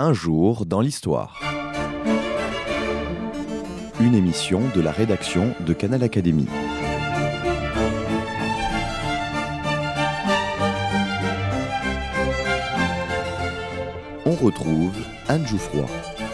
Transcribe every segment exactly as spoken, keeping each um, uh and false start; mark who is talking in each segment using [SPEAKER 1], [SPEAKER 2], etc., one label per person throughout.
[SPEAKER 1] Un jour dans l'histoire. Une émission de la rédaction de Canal Académie. On retrouve Anne Jouffroy.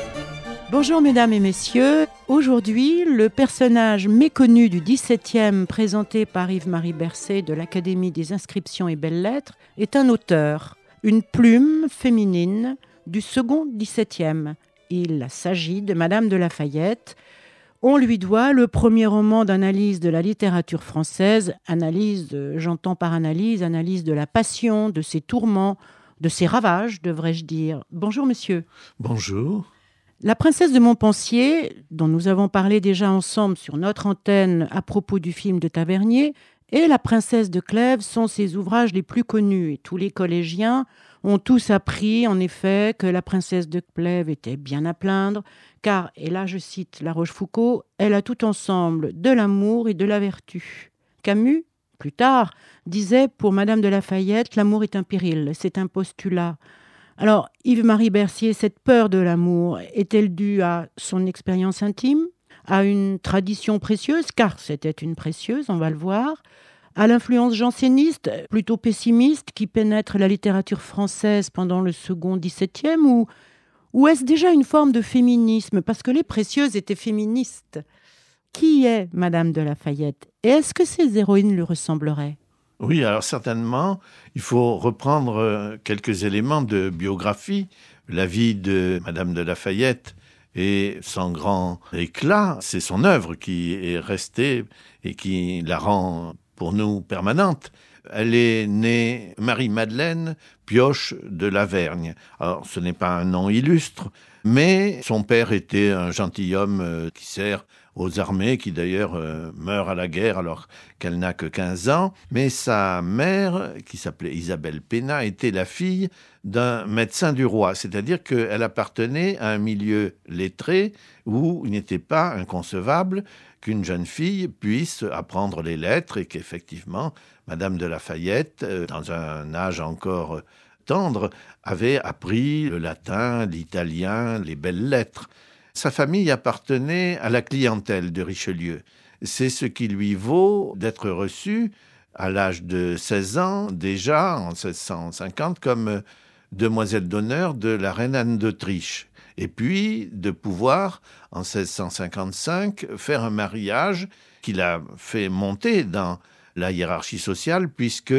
[SPEAKER 2] Bonjour mesdames et messieurs. Aujourd'hui, le personnage méconnu du dix-septième présenté par Yves-Marie Bercé de l'Académie des inscriptions et belles-lettres est un auteur, une plume féminine du second dix-septième. Il s'agit de Madame de La Fayette. On lui doit le premier roman d'analyse de la littérature française. Analyse, euh, j'entends par analyse, analyse de la passion, de ses tourments, de ses ravages, devrais-je dire. Bonjour monsieur.
[SPEAKER 3] Bonjour.
[SPEAKER 2] La princesse de Montpensier, dont nous avons parlé déjà ensemble sur notre antenne à propos du film de Tavernier, et La princesse de Clèves sont ses ouvrages les plus connus. Et tous les collégiens ont tous appris, en effet, que La princesse de Clèves était bien à plaindre, car, et là je cite La Rochefoucauld, elle a tout ensemble de l'amour et de la vertu. Camus, plus tard, disait pour Madame de La Fayette, l'amour est un péril, c'est un postulat. Alors, Yves-Marie Bercé, cette peur de l'amour, est-elle due à son expérience intime, à une tradition précieuse, car c'était une précieuse, on va le voir, à l'influence janséniste, plutôt pessimiste, qui pénètre la littérature française pendant le second dix-septième, ou, ou est-ce déjà une forme de féminisme, parce que les précieuses étaient féministes? Qui est Madame de La Fayette? Et est-ce que ses héroïnes lui ressembleraient?
[SPEAKER 3] Oui, alors certainement, il faut reprendre quelques éléments de biographie. La vie de Madame de La Fayette est sans grand éclat. C'est son œuvre qui est restée et qui la rend pour nous permanente. Elle est née Marie-Madeleine Pioche de Lavergne. Alors, ce n'est pas un nom illustre, mais son père était un gentilhomme qui sert aux armées, qui d'ailleurs euh, meurt à la guerre alors qu'elle n'a que quinze ans. Mais sa mère, qui s'appelait Isabelle Pénat, était la fille d'un médecin du roi. C'est-à-dire qu'elle appartenait à un milieu lettré où il n'était pas inconcevable qu'une jeune fille puisse apprendre les lettres et qu'effectivement, Madame de La Fayette, euh, dans un âge encore tendre, avait appris le latin, l'italien, les belles lettres. Sa famille appartenait à la clientèle de Richelieu. C'est ce qui lui vaut d'être reçu à l'âge de seize ans, déjà en seize cent cinquante, comme demoiselle d'honneur de la reine Anne d'Autriche. Et puis de pouvoir, en seize cent cinquante-cinq, faire un mariage qui l'a fait monter dans la hiérarchie sociale, puisque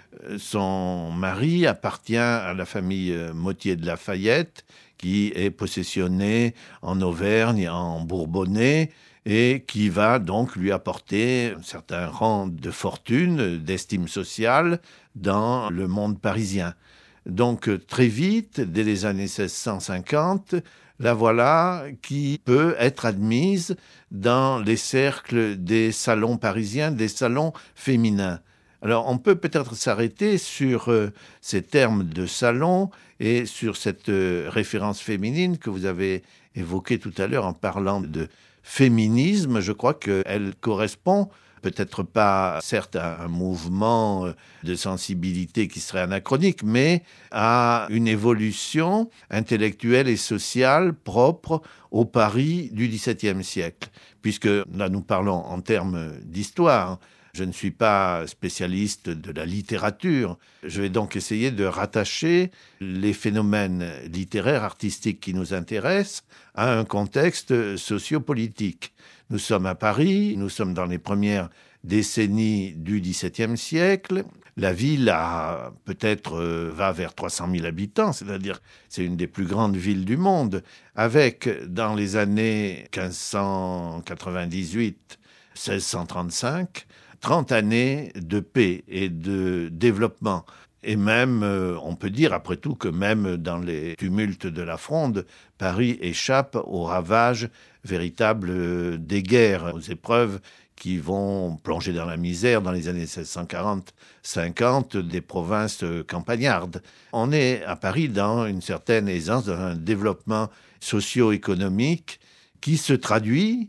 [SPEAKER 3] son mari appartient à la famille Mottier de La Fayette, qui est possessionné en Auvergne, en Bourbonnais, et qui va donc lui apporter un certain rang de fortune, d'estime sociale dans le monde parisien. Donc très vite, dès les années seize cent cinquante, la voilà qui peut être admise dans les cercles des salons parisiens, des salons féminins. Alors, on peut peut-être s'arrêter sur euh, ces termes de salon et sur cette euh, référence féminine que vous avez évoquée tout à l'heure en parlant de féminisme. Je crois qu'elle correspond peut-être pas, certes, à un mouvement de sensibilité qui serait anachronique, mais à une évolution intellectuelle et sociale propre au Paris du dix-septième siècle. Puisque là, nous parlons en termes d'histoire. Je ne suis pas spécialiste de la littérature. Je vais donc essayer de rattacher les phénomènes littéraires, artistiques qui nous intéressent à un contexte sociopolitique. Nous sommes à Paris, nous sommes dans les premières décennies du dix-septième siècle. La ville a peut-être euh, va vers trois cent mille habitants, c'est-à-dire c'est une des plus grandes villes du monde, avec dans les années quinze cent quatre-vingt-dix-huit à seize cent trente-cinq, trente années de paix et de développement. Et même, euh, on peut dire après tout que même dans les tumultes de la Fronde, Paris échappe aux ravages véritables euh, des guerres, aux épreuves qui vont plonger dans la misère dans les années seize cent quarante cinquante des provinces euh, campagnardes. On est à Paris dans une certaine aisance, dans un développement socio-économique qui se traduit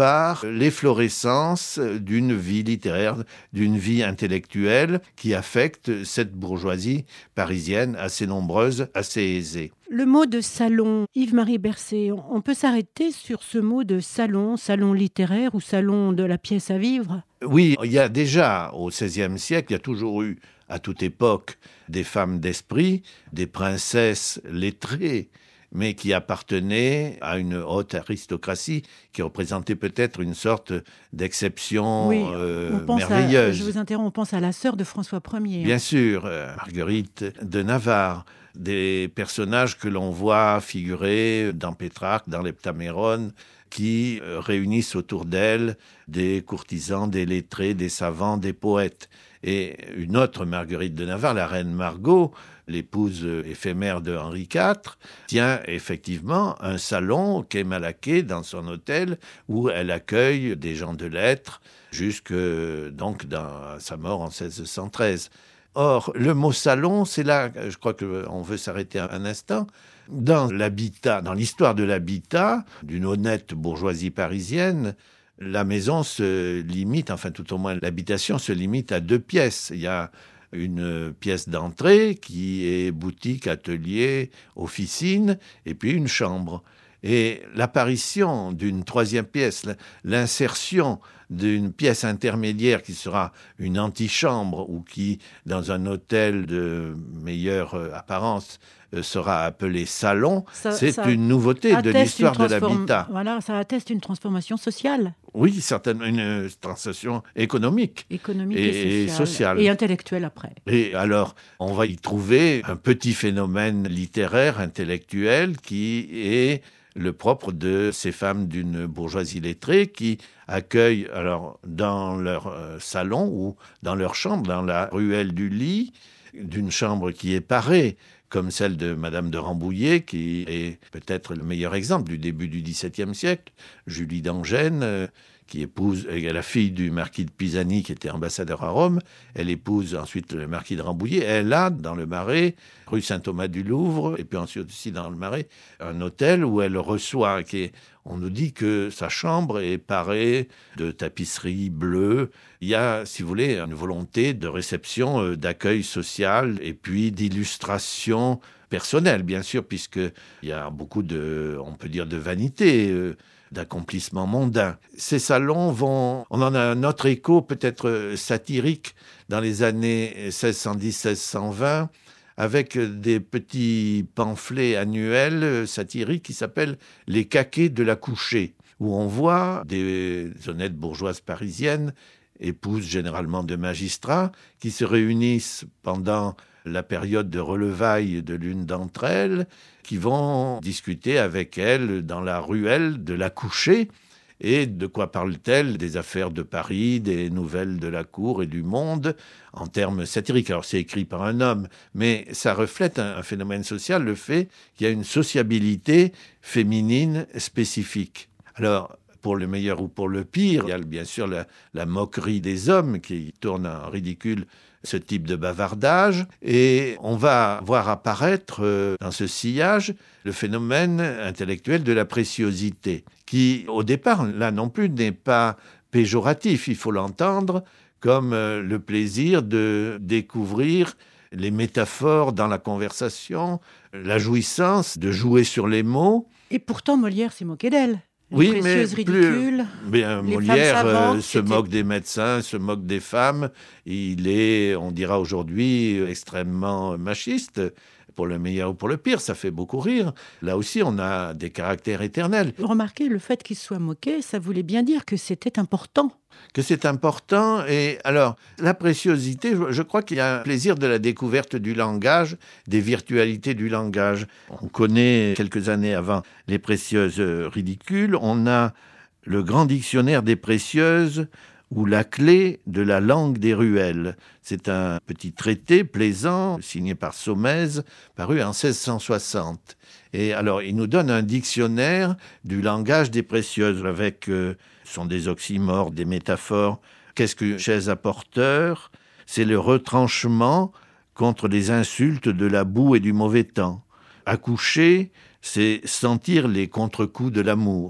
[SPEAKER 3] par l'efflorescence d'une vie littéraire, d'une vie intellectuelle qui affecte cette bourgeoisie parisienne assez nombreuse, assez aisée.
[SPEAKER 2] Le mot de salon, Yves-Marie Bercé, on peut s'arrêter sur ce mot de salon, salon littéraire ou salon de la pièce à vivre ?
[SPEAKER 3] Oui, il y a déjà au seizième siècle, il y a toujours eu à toute époque des femmes d'esprit, des princesses lettrées, mais qui appartenaient à une haute aristocratie qui représentait peut-être une sorte d'exception
[SPEAKER 2] oui,
[SPEAKER 3] euh,
[SPEAKER 2] on pense
[SPEAKER 3] merveilleuse.
[SPEAKER 2] À, je vous interromps, on pense à la sœur de François Ier.
[SPEAKER 3] Bien sûr, euh, Marguerite de Navarre, des personnages que l'on voit figurer dans Pétrarque, dans l'Heptaméron, qui euh, réunissent autour d'elle des courtisans, des lettrés, des savants, des poètes. Et une autre Marguerite de Navarre, la reine Margot, l'épouse éphémère de Henri quatre, tient effectivement un salon quai Malaquais dans son hôtel où elle accueille des gens de lettres jusque donc dans sa mort en seize cent treize. Or, le mot salon, c'est là, je crois qu'on veut s'arrêter un instant, dans l'habitat, dans l'histoire de l'habitat d'une honnête bourgeoisie parisienne, la maison se limite, enfin tout au moins l'habitation se limite à deux pièces. Il y a une pièce d'entrée qui est boutique, atelier, officine, et puis une chambre. Et l'apparition d'une troisième pièce, l'insertion d'une pièce intermédiaire qui sera une antichambre ou qui, dans un hôtel de meilleure apparence, sera appelée salon, ça, c'est ça une nouveauté de l'histoire de l'habitat.
[SPEAKER 2] Voilà, ça atteste une transformation sociale.
[SPEAKER 3] Oui, certainement une transformation économique,
[SPEAKER 2] économique
[SPEAKER 3] et,
[SPEAKER 2] et, sociale,
[SPEAKER 3] et sociale.
[SPEAKER 2] Et intellectuelle après.
[SPEAKER 3] Et alors, on va y trouver un petit phénomène littéraire, intellectuel, qui est le propre de ces femmes d'une bourgeoisie lettrée qui accueillent alors dans leur euh, salon ou dans leur chambre, dans la ruelle du lit, d'une chambre qui est parée, comme celle de Madame de Rambouillet, qui est peut-être le meilleur exemple du début du dix-septième siècle, Julie d'Angène, euh, qui épouse euh, la fille du marquis de Pisani, qui était ambassadeur à Rome. Elle épouse ensuite le marquis de Rambouillet. Elle a, dans le Marais, rue Saint-Thomas-du-Louvre, et puis ensuite aussi dans le Marais, un hôtel où elle reçoit, qui est, on nous dit que sa chambre est parée de tapisseries bleues. Il y a, si vous voulez, une volonté de réception, euh, d'accueil social, et puis d'illustration personnelle, bien sûr, puisqu'il y a beaucoup de, on peut dire, de vanité, euh, d'accomplissement mondain. Ces salons vont... On en a un autre écho peut-être satirique dans les années seize cent dix seize cent vingt avec des petits pamphlets annuels satiriques qui s'appellent « Les caquets de la couchée » où on voit des honnêtes bourgeoises parisiennes, épouses généralement de magistrats, qui se réunissent pendant la période de relevailles de l'une d'entre elles, qui vont discuter avec elle dans la ruelle de la couchée. Et de quoi parle-t-elle ? Des affaires de Paris, des nouvelles de la cour et du monde, en termes satiriques. Alors c'est écrit par un homme, mais ça reflète un, un phénomène social, le fait qu'il y a une sociabilité féminine spécifique. Alors, pour le meilleur ou pour le pire, il y a bien sûr la, la moquerie des hommes qui tourne en ridicule ce type de bavardage. Et on va voir apparaître euh, dans ce sillage le phénomène intellectuel de la préciosité, qui, au départ, là non plus, n'est pas péjoratif. Il faut l'entendre comme euh, le plaisir de découvrir les métaphores dans la conversation, la jouissance de jouer sur les mots.
[SPEAKER 2] Et pourtant, Molière s'est moqué d'elle. Les
[SPEAKER 3] oui,
[SPEAKER 2] précieuses
[SPEAKER 3] mais
[SPEAKER 2] ridicules,
[SPEAKER 3] plus, bien,
[SPEAKER 2] les
[SPEAKER 3] Molière
[SPEAKER 2] femmes savantes,
[SPEAKER 3] euh, se moque des médecins, se moque des femmes. Il est, on dira aujourd'hui, extrêmement machiste. Pour le meilleur ou pour le pire, ça fait beaucoup rire. Là aussi, on a des caractères éternels.
[SPEAKER 2] Remarquez, le fait qu'il soit moqué, ça voulait bien dire que c'était important.
[SPEAKER 3] Que c'est important. Et alors, la préciosité, je crois qu'il y a un plaisir de la découverte du langage, des virtualités du langage. On connaît, quelques années avant, les précieuses ridicules. On a le grand dictionnaire des précieuses, ou la clé de la langue des ruelles. C'est un petit traité plaisant, signé par Saumaise, paru en seize cent soixante. Et alors, il nous donne un dictionnaire du langage des précieuses, avec, euh, ce sont des oxymores, des métaphores. Qu'est-ce qu'une chaise à porteur ? C'est le retranchement contre les insultes de la boue et du mauvais temps. Accoucher, c'est sentir les contre-coups de l'amour.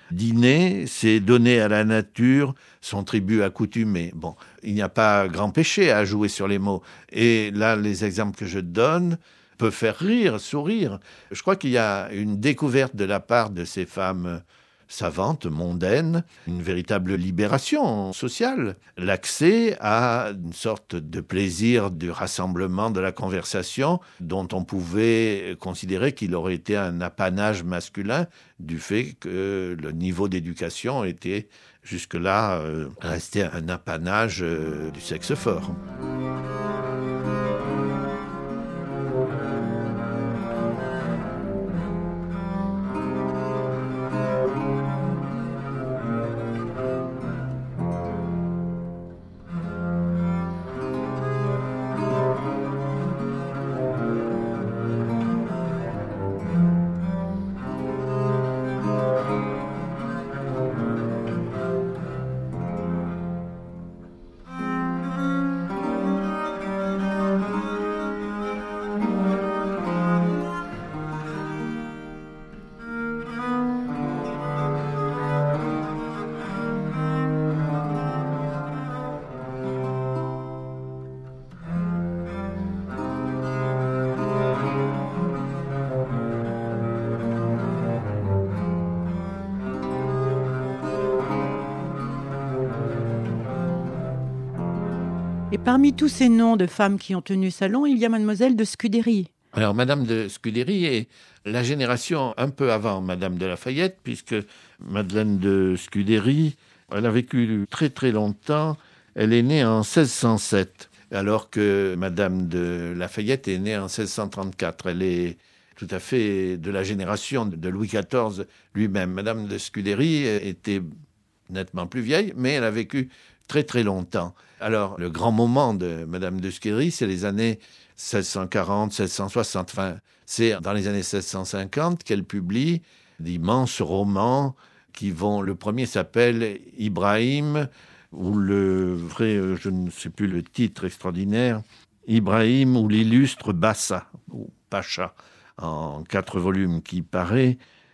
[SPEAKER 3] Dîner, c'est donner à la nature son tribut accoutumé. Bon, il n'y a pas grand péché à jouer sur les mots. Et là, les exemples que je donne peuvent faire rire, sourire. Je crois qu'il y a une découverte de la part de ces femmes savantes, mondaines, une véritable libération sociale, l'accès à une sorte de plaisir du rassemblement, de la conversation, dont on pouvait considérer qu'il aurait été un apanage masculin du fait que le niveau d'éducation était jusque-là euh, resté un apanage euh, du sexe fort.
[SPEAKER 2] Et parmi tous ces noms de femmes qui ont tenu salon, il y a mademoiselle de Scudéry.
[SPEAKER 3] Alors, Madame de Scudéry est la génération un peu avant Madame de Lafayette, puisque Madeleine de Scudéry, elle a vécu très très longtemps. Elle est née en seize cent sept, alors que Madame de Lafayette est née en seize cent trente-quatre. Elle est tout à fait de la génération de Louis quatorze lui-même. Madame de Scudéry était nettement plus vieille, mais elle a vécu très très longtemps. Alors, le grand moment de Madame de Scudéry, c'est les années seize cent quarante, seize cent soixante. Enfin, c'est dans les années seize cent cinquante qu'elle publie d'immenses romans qui vont... Le premier s'appelle Ibrahim, ou le vrai, je ne sais plus le titre extraordinaire, Ibrahim ou l'illustre Bassa, ou Pacha, en quatre volumes, qui paraît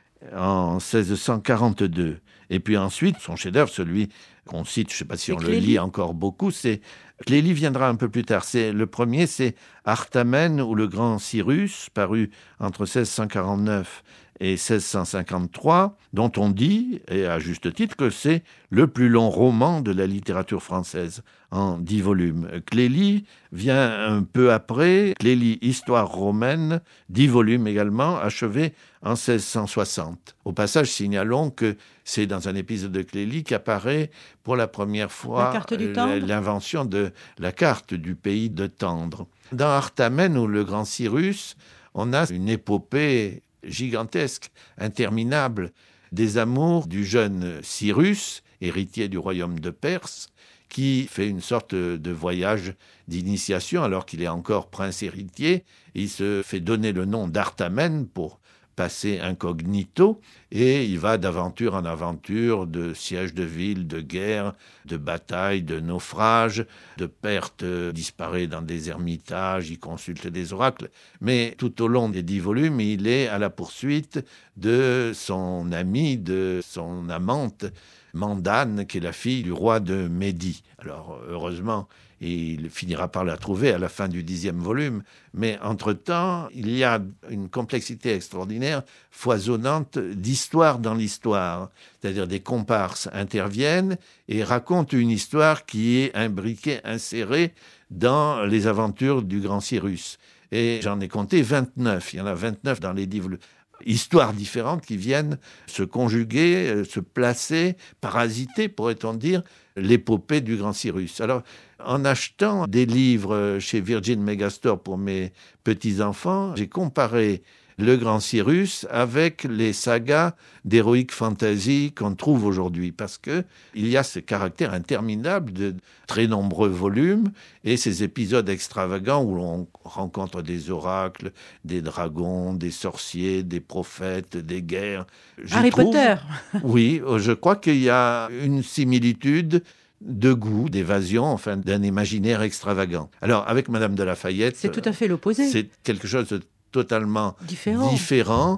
[SPEAKER 3] en seize cent quarante-deux. Et puis ensuite, son chef-d'œuvre, celui qu'on cite, je ne sais pas si on le lit encore beaucoup, c'est... Clélie viendra un peu plus tard. C'est, le premier, c'est Artamène ou le grand Cyrus, paru entre seize cent quarante-neuf et seize cent cinquante-trois, dont on dit, et à juste titre, que c'est le plus long roman de la littérature française, en dix volumes. Clélie vient un peu après, Clélie, Histoire romaine, dix volumes également, achevé en seize cent soixante. Au passage, signalons que c'est dans un épisode de Clélie qu'apparaît pour la première fois
[SPEAKER 2] la carte du Tendre,
[SPEAKER 3] l'invention de la carte du pays de Tendre. Dans Artamène ou le grand Cyrus, on a une épopée gigantesque, interminable, des amours du jeune Cyrus, héritier du royaume de Perse, qui fait une sorte de voyage d'initiation alors qu'il est encore prince héritier. Il se fait donner le nom d'Artamène pour passer incognito, et il va d'aventure en aventure, de siège de ville, de guerre, de bataille, de naufrage, de pertes, disparaît dans des ermitages, il consulte des oracles, mais tout au long des dix volumes, il est à la poursuite de son amie, de son amante, Mandane, qui est la fille du roi de Médie. Alors, heureusement, il finira par la trouver à la fin du dixième volume, mais entre-temps, il y a une complexité extraordinaire, foisonnante, d'histoire dans l'histoire. C'est-à-dire des comparses interviennent et racontent une histoire qui est imbriquée, insérée dans les aventures du grand Cyrus. Et j'en ai compté vingt-neuf. Il y en a vingt-neuf dans les dix volumes. Histoires différentes qui viennent se conjuguer, se placer, parasiter, pourrait-on dire, l'épopée du grand Cyrus. Alors, en achetant des livres chez Virgin Megastore pour mes petits-enfants, j'ai comparé le grand Cyrus avec les sagas d'heroic fantasy qu'on trouve aujourd'hui, parce que il y a ce caractère interminable de très nombreux volumes et ces épisodes extravagants où l'on rencontre des oracles, des dragons, des sorciers, des prophètes, des guerres. J'y
[SPEAKER 2] Harry
[SPEAKER 3] trouve,
[SPEAKER 2] Potter.
[SPEAKER 3] Oui, je crois qu'il y a une similitude de goût, d'évasion, enfin d'un imaginaire extravagant. Alors avec Madame de Lafayette,
[SPEAKER 2] c'est tout à fait l'opposé.
[SPEAKER 3] C'est quelque chose de totalement
[SPEAKER 2] différent.
[SPEAKER 3] différent.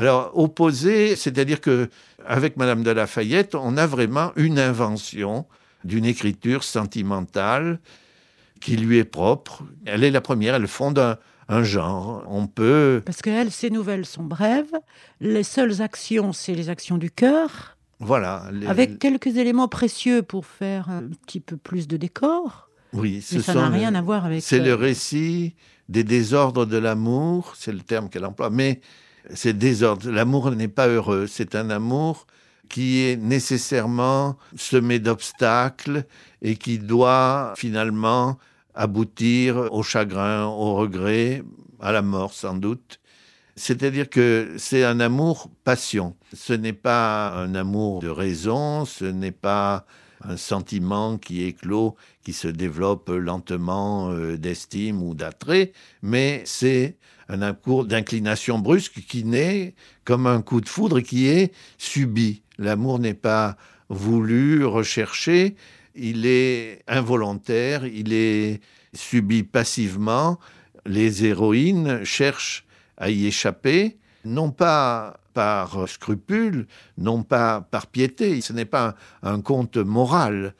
[SPEAKER 3] Alors, opposé, c'est-à-dire que avec Madame de La Fayette, on a vraiment une invention d'une écriture sentimentale qui lui est propre. Elle est la première, elle fonde un, un genre. On peut...
[SPEAKER 2] Parce qu'elle, ses nouvelles sont brèves. Les seules actions, c'est les actions du cœur.
[SPEAKER 3] Voilà. Les...
[SPEAKER 2] Avec quelques éléments précieux pour faire un petit peu plus de décor.
[SPEAKER 3] Oui, ce
[SPEAKER 2] Mais ça
[SPEAKER 3] sont
[SPEAKER 2] n'a
[SPEAKER 3] le-
[SPEAKER 2] rien à voir avec...
[SPEAKER 3] C'est
[SPEAKER 2] euh,
[SPEAKER 3] le récit des désordres de l'amour, c'est le terme qu'elle emploie, mais c'est désordre. L'amour n'est pas heureux, c'est un amour qui est nécessairement semé d'obstacles et qui doit finalement aboutir au chagrin, au regret, à la mort sans doute. C'est-à-dire que c'est un amour passion. Ce n'est pas un amour de raison, ce n'est pas un sentiment qui éclot, qui se développe lentement euh, d'estime ou d'attrait, mais c'est un amour d'inclination brusque qui naît comme un coup de foudre et qui est subi. L'amour n'est pas voulu, recherché, il est involontaire, il est subi passivement. Les héroïnes cherchent à y échapper, non pas par scrupule, non pas par piété. Ce n'est pas un, un conte moral.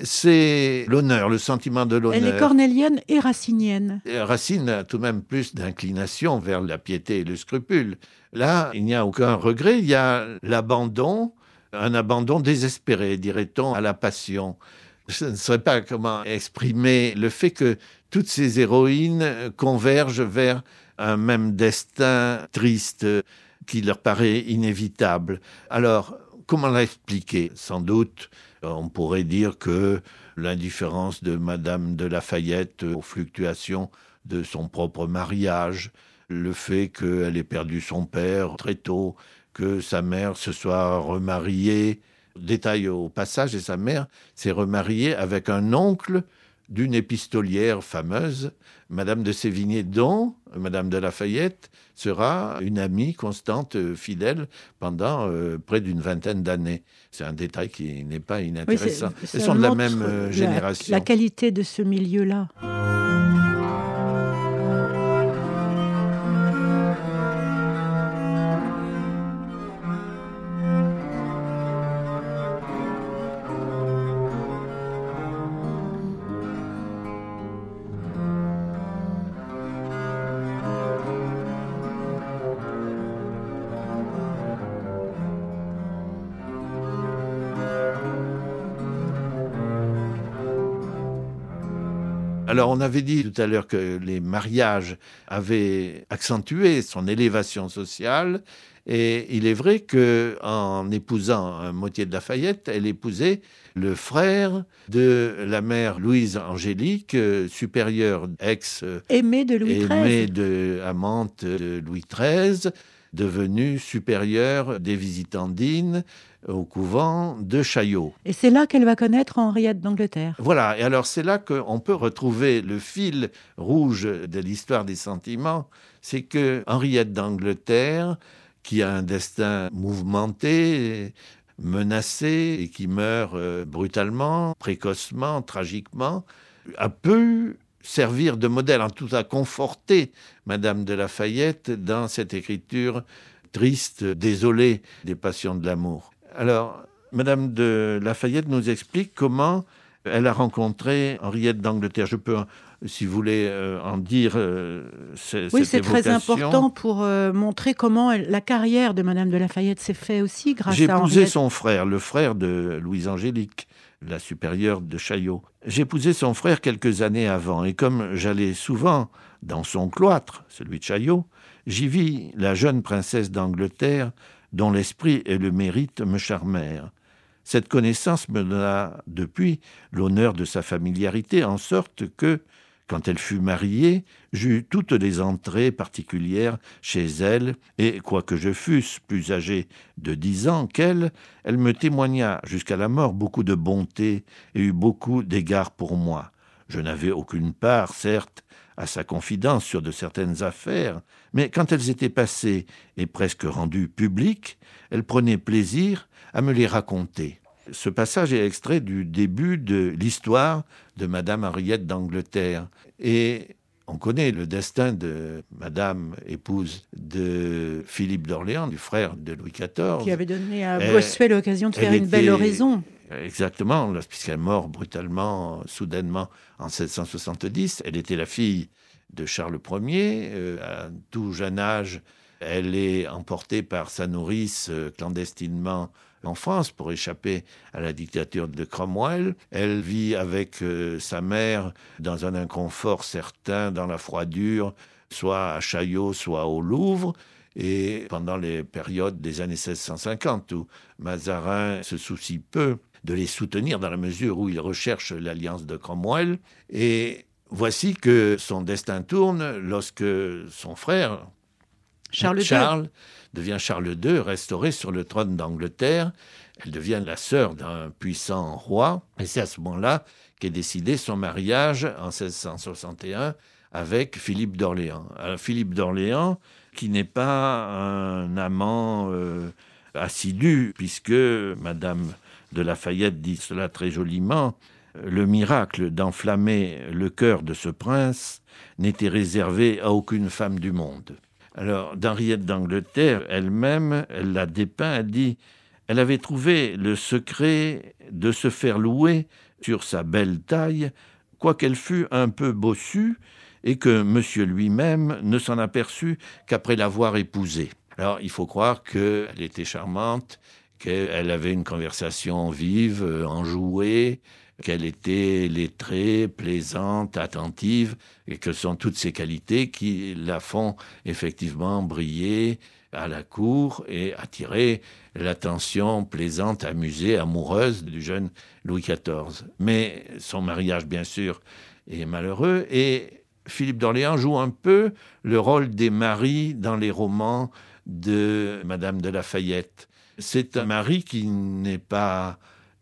[SPEAKER 3] C'est l'honneur, le sentiment de l'honneur.
[SPEAKER 2] Elle est cornélienne et racinienne.
[SPEAKER 3] Et Racine a tout de même plus d'inclination vers la piété et le scrupule. Là, il n'y a aucun regret, il y a l'abandon, un abandon désespéré, dirait-on, à la passion. Je ne saurais pas comment exprimer le fait que toutes ces héroïnes convergent vers un même destin triste qui leur paraît inévitable. Alors, comment l'expliquer ? Sans doute, on pourrait dire que l'indifférence de Madame de La Fayette aux fluctuations de son propre mariage, le fait qu'elle ait perdu son père très tôt, que sa mère se soit remariée. Détail au passage, et sa mère s'est remariée avec un oncle d'une épistolière fameuse, Madame de Sévigné, dont Madame de La Fayette sera une amie constante, fidèle, pendant euh, près d'une vingtaine d'années. C'est un détail qui n'est pas inintéressant.
[SPEAKER 2] Oui, c'est-
[SPEAKER 3] Elles
[SPEAKER 2] ça
[SPEAKER 3] sont de la
[SPEAKER 2] montre
[SPEAKER 3] même euh,
[SPEAKER 2] la-
[SPEAKER 3] génération.
[SPEAKER 2] La qualité de ce milieu-là.
[SPEAKER 3] Alors, on avait dit tout à l'heure que les mariages avaient accentué son élévation sociale, et il est vrai qu'en épousant un Mottier de La Fayette, elle épousait le frère de la mère Louise Angélique, euh, supérieure ex euh,
[SPEAKER 2] Aimée de Louis
[SPEAKER 3] aimée
[SPEAKER 2] treize.
[SPEAKER 3] de amante de Louis treize, devenue supérieure des Visitandines au couvent de Chaillot.
[SPEAKER 2] Et c'est là qu'elle va connaître Henriette d'Angleterre.
[SPEAKER 3] Voilà, et alors c'est là qu'on peut retrouver le fil rouge de l'histoire des sentiments, c'est que Henriette d'Angleterre, qui a un destin mouvementé, menacé, et qui meurt euh, brutalement, précocement, tragiquement, a pu servir de modèle, en tout cas conforter Madame de La Fayette dans cette écriture triste, désolée des passions de l'amour. Alors, Madame de La Fayette nous explique comment elle a rencontré Henriette d'Angleterre. Je peux, si vous voulez, euh, en dire euh, c-
[SPEAKER 2] Oui,
[SPEAKER 3] cette
[SPEAKER 2] c'est très
[SPEAKER 3] évocation.
[SPEAKER 2] important pour euh, montrer comment elle- la carrière de Madame de La Fayette s'est faite aussi grâce
[SPEAKER 3] J'ai
[SPEAKER 2] à
[SPEAKER 3] épousé
[SPEAKER 2] Henriette.
[SPEAKER 3] son frère, le frère de Louise Angélique, la supérieure de Chaillot. J'ai épousé son frère quelques années avant, et comme j'allais souvent dans son cloître, celui de Chaillot, j'y vis la jeune princesse d'Angleterre dont l'esprit et le mérite me charmèrent. Cette connaissance me donna depuis l'honneur de sa familiarité, en sorte que, quand elle fut mariée, j'eus toutes les entrées particulières chez elle, et quoique je fusse plus âgé de dix ans qu'elle, elle me témoigna jusqu'à la mort beaucoup de bonté et eut beaucoup d'égards pour moi. Je n'avais aucune part, certes, à sa confidence sur de certaines affaires, mais quand elles étaient passées et presque rendues publiques, elle prenait plaisir à me les raconter. Ce passage est extrait du début de l'histoire de Madame Henriette d'Angleterre. Et On connaît le destin de Madame, épouse de Philippe d'Orléans, du frère de Louis quatorze.
[SPEAKER 2] Qui avait donné à Bossuet l'occasion de faire une belle oraison.
[SPEAKER 3] Exactement, puisqu'elle est morte brutalement, soudainement, en sept cent soixante-dix. Elle était la fille de Charles Ier. Euh, à tout jeune âge, elle est emportée par sa nourrice euh, clandestinement en France pour échapper à la dictature de Cromwell. Elle vit avec euh, sa mère dans un inconfort certain, dans la froidure, soit à Chaillot, soit au Louvre. Et pendant les périodes des années seize cent cinquante, où Mazarin se soucie peu de les soutenir dans la mesure où il recherche l'alliance de Cromwell. Et voici que son destin tourne lorsque son frère,
[SPEAKER 2] Charles,
[SPEAKER 3] Charles devient Charles deux, restauré sur le trône d'Angleterre. Elle devient la sœur d'un puissant roi. Et c'est à ce moment-là qu'est décidé son mariage en seize cent soixante et un avec Philippe d'Orléans. Alors, Philippe d'Orléans, qui n'est pas un amant euh, assidu, puisque Madame de Lafayette dit cela très joliment, le miracle d'enflammer le cœur de ce prince n'était réservé à aucune femme du monde. Alors, d'Henriette d'Angleterre, elle-même, elle l'a dépeint, elle dit « Elle avait trouvé le secret de se faire louer sur sa belle taille, quoiqu'elle fût un peu bossue, et que monsieur lui-même ne s'en aperçut qu'après l'avoir épousée. » Alors, il faut croire qu'elle était charmante, qu'elle avait une conversation vive, enjouée, qu'elle était lettrée, plaisante, attentive, et que ce sont toutes ces qualités qui la font effectivement briller à la cour et attirer l'attention plaisante, amusée, amoureuse du jeune Louis quatorze. Mais son mariage, bien sûr, est malheureux, et Philippe d'Orléans joue un peu le rôle des maris dans les romans de Madame de Lafayette. C'est un mari qui n'est pas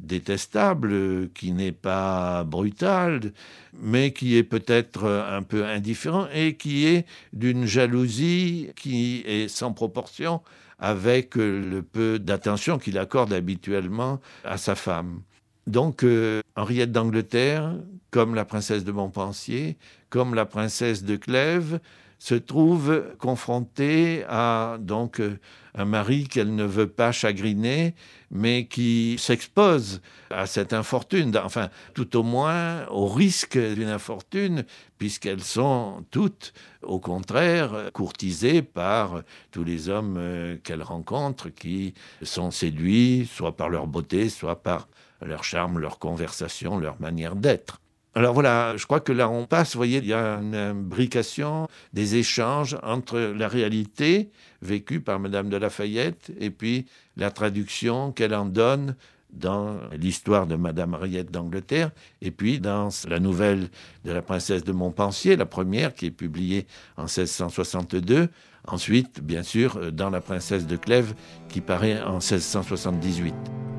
[SPEAKER 3] détestable, qui n'est pas brutal, mais qui est peut-être un peu indifférent et qui est d'une jalousie qui est sans proportion avec le peu d'attention qu'il accorde habituellement à sa femme. Donc, euh, Henriette d'Angleterre, comme la princesse de Montpensier, comme la princesse de Clèves, se trouve confrontée à donc un mari qu'elle ne veut pas chagriner, mais qui s'expose à cette infortune, enfin, tout au moins au risque d'une infortune, puisqu'elles sont toutes, au contraire, courtisées par tous les hommes qu'elle rencontre, qui sont séduits, soit par leur beauté, soit par leur charme, leur conversation, leur manière d'être. Alors voilà, je crois que là on passe, vous voyez, il y a une imbrication, des échanges entre la réalité vécue par Madame de Lafayette et puis la traduction qu'elle en donne dans l'histoire de Madame Henriette d'Angleterre et puis dans la nouvelle de la princesse de Montpensier, la première qui est publiée en seize cent soixante-deux. Ensuite, bien sûr, dans la princesse de Clèves qui paraît en seize cent soixante-dix-huit.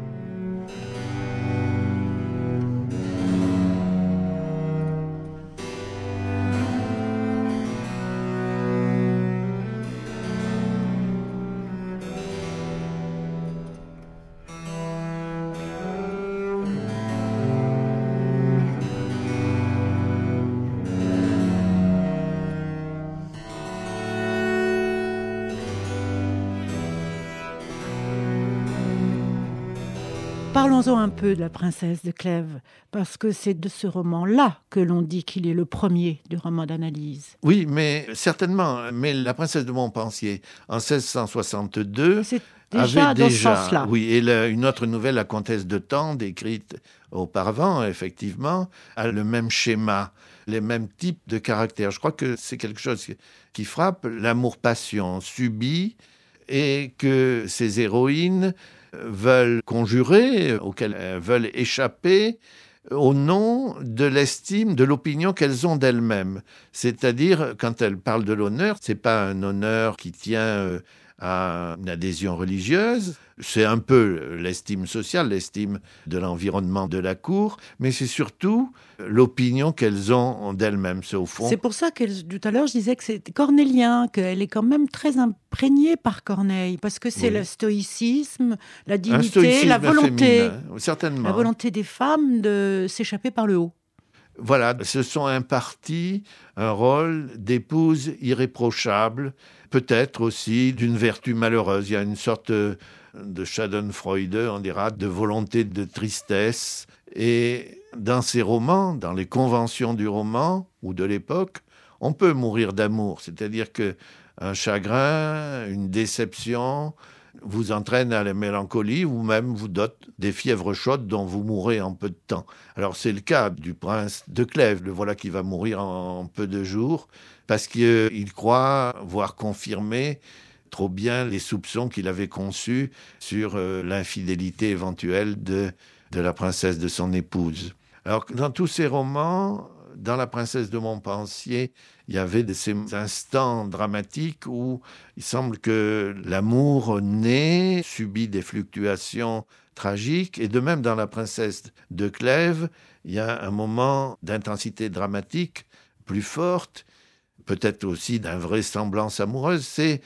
[SPEAKER 2] Parlons-en un peu de la princesse de Clèves, parce que c'est de ce roman-là que l'on dit qu'il est le premier du roman d'analyse.
[SPEAKER 3] Oui, mais certainement. Mais la princesse de Montpensier, en seize cent soixante-deux,
[SPEAKER 2] c'est déjà
[SPEAKER 3] avait
[SPEAKER 2] dans
[SPEAKER 3] déjà,
[SPEAKER 2] ce sens-là.
[SPEAKER 3] Oui, et la, une autre nouvelle, La Comtesse de Tende, écrite auparavant, effectivement, a le même schéma, les mêmes types de caractères. Je crois que c'est quelque chose qui frappe, l'amour-passion subi, et que ces héroïnes veulent conjurer, auxquelles elles veulent échapper, au nom de l'estime, de l'opinion qu'elles ont d'elles-mêmes. C'est-à-dire, quand elles parlent de l'honneur, c'est pas un honneur qui tient à une adhésion religieuse, c'est un peu l'estime sociale, l'estime de l'environnement de la cour, mais c'est surtout l'opinion qu'elles ont d'elles-mêmes. C'est au fond.
[SPEAKER 2] C'est pour ça que tout à l'heure je disais que c'est cornélien, qu'elle est quand même très imprégnée par Corneille, parce que c'est oui. le stoïcisme, la dignité, la volonté,
[SPEAKER 3] féminin, certainement.
[SPEAKER 2] la volonté des femmes de s'échapper par le haut.
[SPEAKER 3] Voilà, se sont impartis un rôle d'épouse irréprochable, peut-être aussi d'une vertu malheureuse. Il y a une sorte de Schadenfreude, on dira, de volonté de tristesse. Et dans ces romans, dans les conventions du roman ou de l'époque, on peut mourir d'amour. C'est-à-dire qu'un chagrin, une déception vous entraîne à la mélancolie ou même vous dote des fièvres chaudes dont vous mourrez en peu de temps. Alors c'est le cas du prince de Clèves. Le voilà qui va mourir en peu de jours parce qu'il croit voir confirmer trop bien les soupçons qu'il avait conçus sur euh, l'infidélité éventuelle de, de la princesse de son épouse. Alors dans tous ces romans, dans La princesse de Montpensier, il y avait de ces instants dramatiques où il semble que l'amour naît, subit des fluctuations tragiques, et de même dans La princesse de Clèves, il y a un moment d'intensité dramatique plus forte, peut-être aussi d'invraisemblance amoureuse. C'est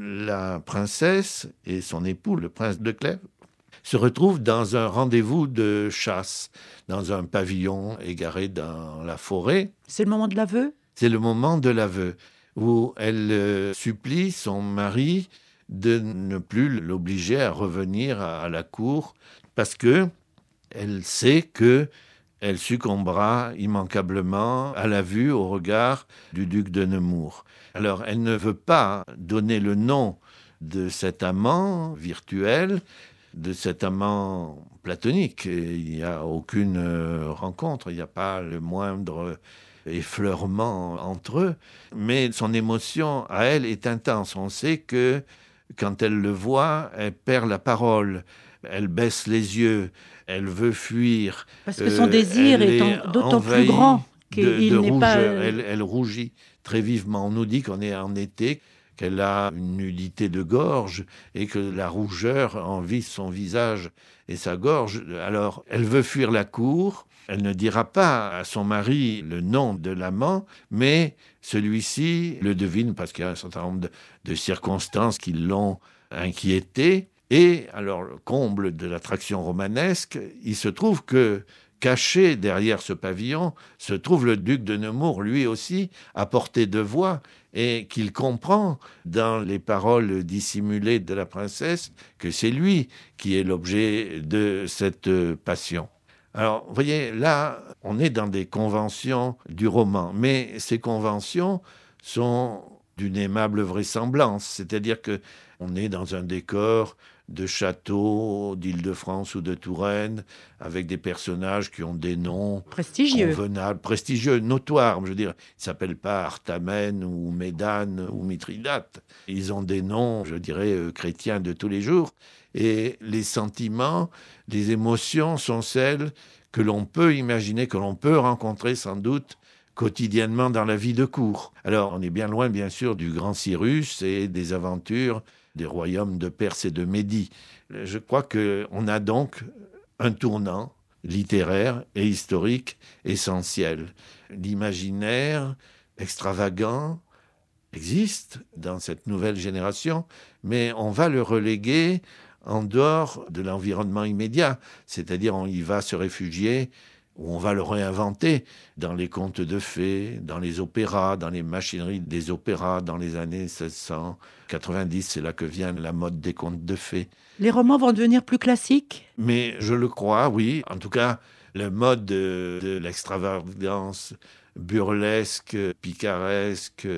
[SPEAKER 3] la princesse et son époux, le prince de Clèves, se retrouvent dans un rendez-vous de chasse, dans un pavillon égaré dans la forêt.
[SPEAKER 2] C'est le moment de l'aveu ?
[SPEAKER 3] C'est le moment de l'aveu, où elle euh, supplie son mari de ne plus l'obliger à revenir à, à la cour, parce que elle sait que elle succombera immanquablement à la vue, au regard du duc de Nemours. Alors, elle ne veut pas donner le nom de cet amant virtuel, de cet amant platonique. Il n'y a aucune rencontre, il n'y a pas le moindre effleurement entre eux, mais son émotion à elle est intense. On sait que quand elle le voit, elle perd la parole, elle baisse les yeux, elle veut fuir.
[SPEAKER 2] Parce que son euh, désir est, est d'autant plus grand qu'il
[SPEAKER 3] de, de
[SPEAKER 2] n'est
[SPEAKER 3] rougeur.
[SPEAKER 2] pas...
[SPEAKER 3] Elle, elle rougit très vivement. On nous dit qu'on est en été, qu'elle a une nudité de gorge et que la rougeur envise son visage et sa gorge. Alors, elle veut fuir la cour. Elle ne dira pas à son mari le nom de l'amant, mais celui-ci le devine parce qu'il y a un certain nombre de, de circonstances qui l'ont inquiété. Et alors, le comble de l'attraction romanesque, il se trouve que, caché derrière ce pavillon, se trouve le duc de Nemours, lui aussi, à portée de voix, et qu'il comprend dans les paroles dissimulées de la princesse que c'est lui qui est l'objet de cette passion. Alors, vous voyez, là, on est dans des conventions du roman, mais ces conventions sont d'une aimable vraisemblance, c'est-à-dire qu'on est dans un décor de château d'Île-de-France ou de Touraine, avec des personnages qui ont des noms
[SPEAKER 2] prestigieux,
[SPEAKER 3] convenables, prestigieux, notoires. Je veux dire, ils ne s'appellent pas Artamène ou Médane ou Mithridate. Ils ont des noms, je dirais, euh, chrétiens de tous les jours. Et les sentiments, les émotions sont celles que l'on peut imaginer, que l'on peut rencontrer sans doute quotidiennement dans la vie de cour. Alors, on est bien loin, bien sûr, du grand Cyrus et des aventures des royaumes de Perse et de Médie. Je crois qu'on a donc un tournant littéraire et historique essentiel. L'imaginaire extravagant existe dans cette nouvelle génération, mais on va le reléguer en dehors de l'environnement immédiat, c'est-à-dire on y va se réfugier, ou on va le réinventer dans les contes de fées, dans les opéras, dans les machineries des opéras, dans les années seize cent quatre-vingt-dix, c'est là que vient la mode des contes de fées.
[SPEAKER 2] Les romans vont devenir plus classiques ?
[SPEAKER 3] Mais je le crois, oui. En tout cas, le mode de, de l'extravagance burlesque, picaresque,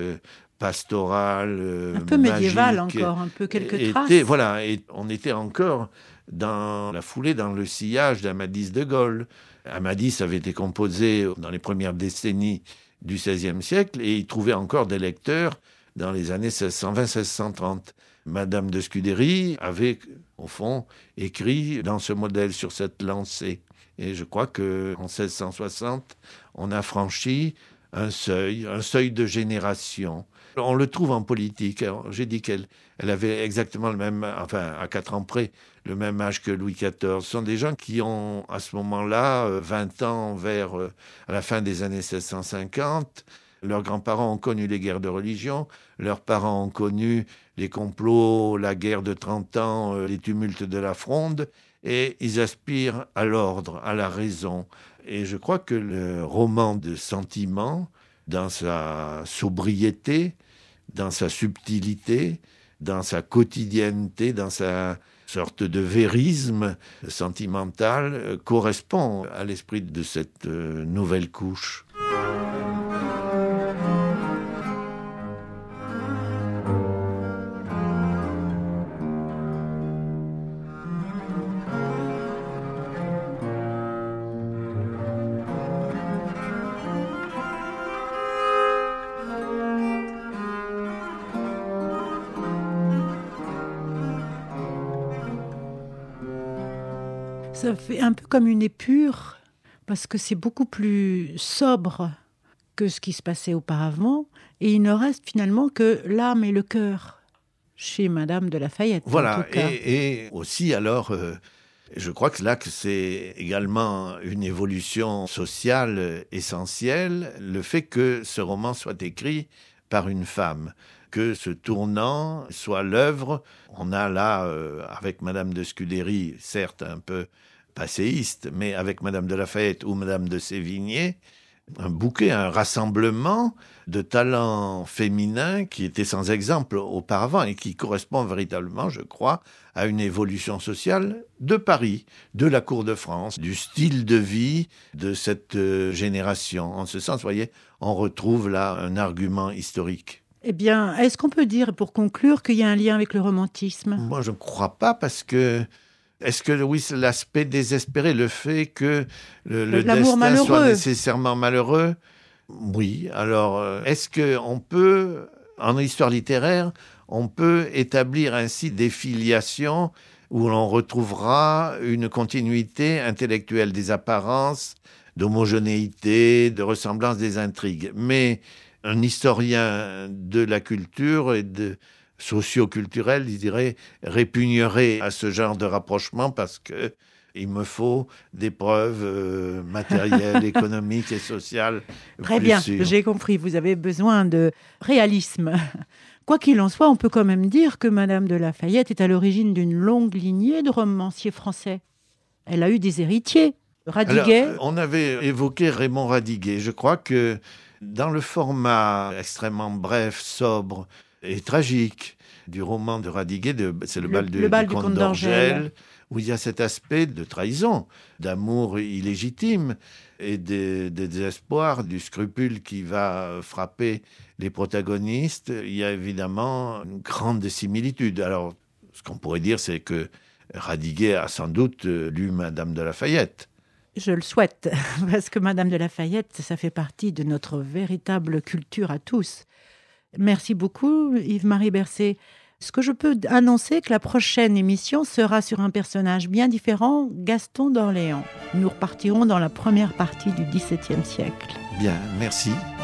[SPEAKER 3] pastorale,
[SPEAKER 2] un peu médiéval encore, un peu quelques
[SPEAKER 3] était,
[SPEAKER 2] traces.
[SPEAKER 3] Voilà, et on était encore dans la foulée, dans le sillage d'Amadis de Gaulle. Amadis avait été composé dans les premières décennies du seizième siècle et il trouvait encore des lecteurs dans les années seize cent vingt seize cent trente. Madame de Scudéry avait, au fond, écrit dans ce modèle, sur cette lancée. Et je crois qu'en seize cent soixante, on a franchi un seuil, un seuil de génération. On le trouve en politique. Alors, j'ai dit qu'elle elle avait exactement le même, enfin, à quatre ans près, le même âge que Louis quatorze. Ce sont des gens qui ont, à ce moment-là, vingt ans vers, à la fin des années seize cent cinquante. Leurs grands-parents ont connu les guerres de religion. Leurs parents ont connu les complots, la guerre de trente ans, les tumultes de la Fronde. Et ils aspirent à l'ordre, à la raison. Et je crois que le roman de sentiment, dans sa sobriété, dans sa subtilité, dans sa quotidienneté, dans sa sorte de vérisme sentimental, euh, correspond à l'esprit de cette euh, nouvelle couche.
[SPEAKER 2] Ça fait un peu comme une épure, parce que c'est beaucoup plus sobre que ce qui se passait auparavant, et il ne reste finalement que l'âme et le cœur chez Madame de La Fayette.
[SPEAKER 3] Voilà,
[SPEAKER 2] en tout cas.
[SPEAKER 3] et, et aussi alors, euh, je crois que là que c'est également une évolution sociale essentielle, le fait que ce roman soit écrit par une femme, que ce tournant soit l'œuvre. On a là, euh, avec Madame de Scudéry, certes un peu passéiste, mais avec Madame de La Fayette ou Madame de Sévigné, un bouquet, un rassemblement de talents féminins qui était sans exemple auparavant et qui correspond véritablement, je crois, à une évolution sociale de Paris, de la cour de France, du style de vie de cette euh, génération. En ce sens, vous voyez, on retrouve là un argument historique.
[SPEAKER 2] Eh bien, est-ce qu'on peut dire, pour conclure, qu'il y a un lien avec le romantisme ?
[SPEAKER 3] Moi, je ne crois pas, parce que est-ce que, oui, c'est l'aspect désespéré, le fait que le, le
[SPEAKER 2] L'amour
[SPEAKER 3] destin
[SPEAKER 2] malheureux.
[SPEAKER 3] soit nécessairement malheureux? Oui, alors, euh, est-ce qu'on peut, en histoire littéraire, on peut établir ainsi des filiations où l'on retrouvera une continuité intellectuelle des apparences, d'homogénéité, de ressemblance des intrigues. Mais un historien de la culture et de socio-culturel, il dirait, répugnerait à ce genre de rapprochement, parce que il me faut des preuves euh, matérielles, économiques et sociales.
[SPEAKER 2] Très
[SPEAKER 3] plus
[SPEAKER 2] bien,
[SPEAKER 3] sûres.
[SPEAKER 2] j'ai compris, vous avez besoin de réalisme. Quoi qu'il en soit, on peut quand même dire que Madame de La Fayette est à l'origine d'une longue lignée de romanciers français. Elle a eu des héritiers. Radiguet.
[SPEAKER 3] Alors, on avait évoqué Raymond Radiguet. Je crois que dans le format extrêmement bref, sobre et tragique du roman de Radiguet, de, c'est le,
[SPEAKER 2] Le-
[SPEAKER 3] bal, de,
[SPEAKER 2] le bal
[SPEAKER 3] du
[SPEAKER 2] du
[SPEAKER 3] comte
[SPEAKER 2] comte
[SPEAKER 3] d'Orgel,
[SPEAKER 2] d'Orgel.
[SPEAKER 3] où il y a cet aspect de trahison, d'amour illégitime et de, de désespoir, du scrupule qui va frapper les protagonistes. Il y a évidemment une grande similitude. Alors, ce qu'on pourrait dire, c'est que Radiguet a sans doute lu Madame de La Fayette.
[SPEAKER 2] Je le souhaite, parce que Madame de La Fayette, ça fait partie de notre véritable culture à tous. Merci beaucoup, Yves-Marie Bercé. Ce que je peux annoncer, que la prochaine émission sera sur un personnage bien différent, Gaston d'Orléans. Nous repartirons dans la première partie du dix-septième siècle.
[SPEAKER 3] Bien, merci.